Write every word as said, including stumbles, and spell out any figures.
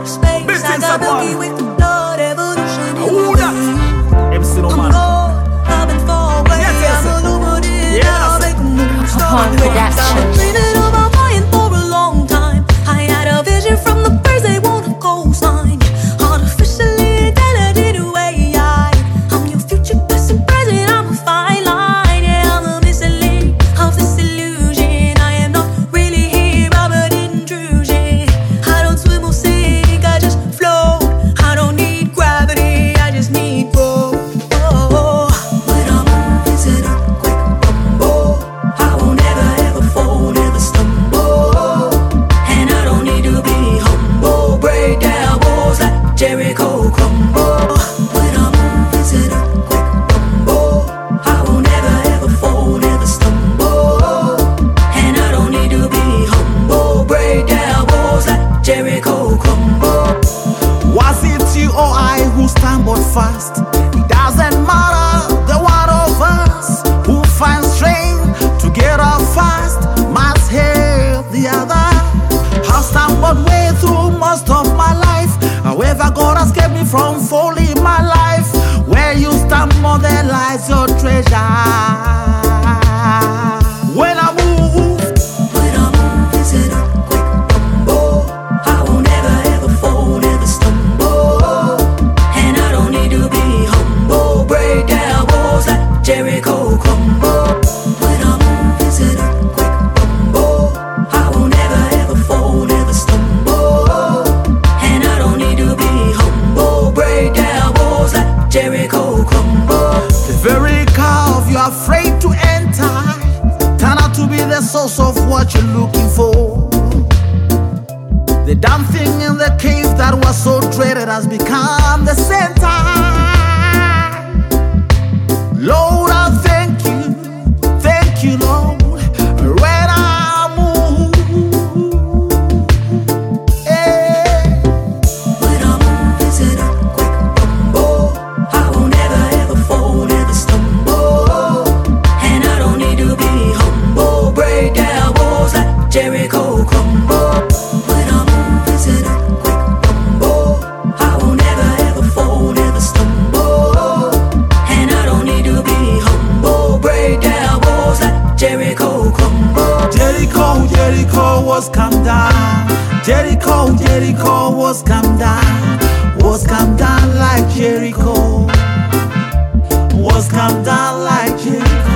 outer space. Bit I in got someone. lucky with the blood evolution. Who that? M C no I'm man. gold, I've been far away. Yes, yes, I'm yes. illuminated. Yes. I'll make a move. Upon production. I've been dreaming of my mind for a long time. I had a vision from the birds, they want a coastline. Artificially intelligent A I. I'm your future, past and present. I'm a fine line. Yeah, I'm a missing link of this illusion. I am not really here, I'm an intrusion. I don't swim or sink, I just float. I don't need gravity, I just need growth. Oh, when I move, it's an earthquake rumble. I won't ever ever fall, never stumble. And I don't need to be humble. Break down walls like Jericho crumble. When I move, it's an earthquake rumble. I won't ever ever fall, never stumble. And I don't need to be humble. Break down walls like Jericho crumble. Was it you or I who stumbled fast? It doesn't matter, the one of us who finds strength to get up fast must help the other. I've stumbled way through most of my life. However, God has kept me from falling in my life. Where you stumble, there lies your treasure. When I move, When I move, it's an earthquake rumble. I won't ever ever fall, never stumble. And I don't need to be humble. Break down walls like Jericho crumble. When I move, it's an earthquake rumble. I won't ever ever fall, never stumble. And I don't need to be humble. Break down walls like Jericho crumble. the very cave you're afraid to enter turn out to be the source of what you're looking for. The damn thing in the cave that was so dreaded has become the center. Lord, I thank you, thank you, Lord. When I move, eh. When I move, it's an earthquake rumble. I won't ever ever fall, never stumble. And I don't need to be humble. Break down walls like Jericho crumble. When I move, it's an earthquake rumble. I won't ever ever fall, never stumble. And I don't need to be humble. Break down walls like Jericho crumble. Jericho, Jericho was come down. Jericho, Jericho was come down. Was come down like Jericho. Was come down like Jericho.